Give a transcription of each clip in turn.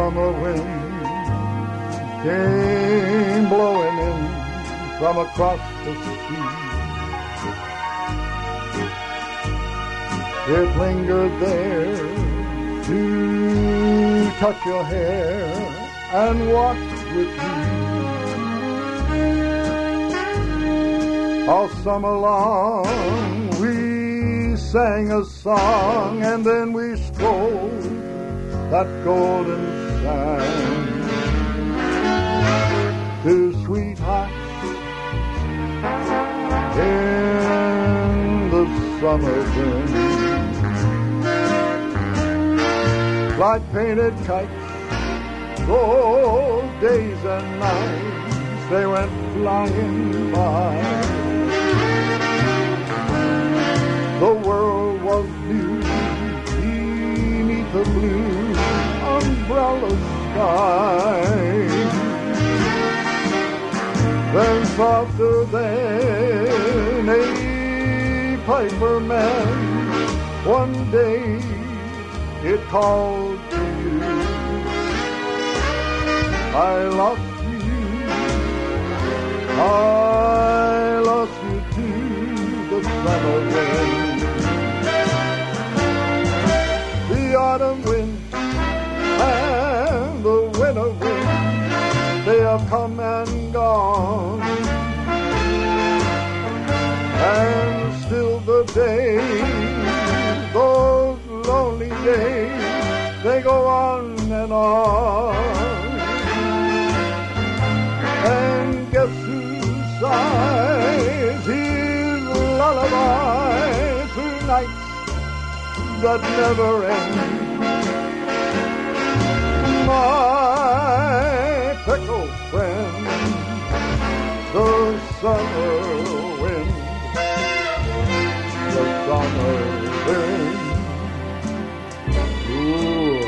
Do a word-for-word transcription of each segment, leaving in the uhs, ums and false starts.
summer wind came blowing in from across the sea. It lingered there to touch your hair and walk with you. All summer long we sang a song, and then we strolled that golden sand to sweethearts in the summer wind. Like painted kites, those days and nights, they went flying by. The world was blue beneath the blue umbrella sky. Then softer than a piper man, one day it called to you. I lost you, I lost you to the summer wind. The autumn wind and the winter wind, they have come and gone, and still the days, those lonely days, they go on and on. And guess who sighs his lullaby through nights that never end? My fickle friend, the summer wind, the summer wind, ooh,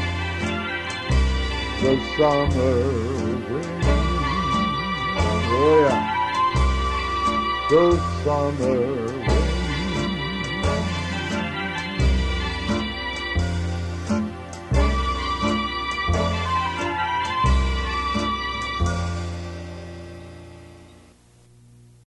the summer wind, oh yeah, the summer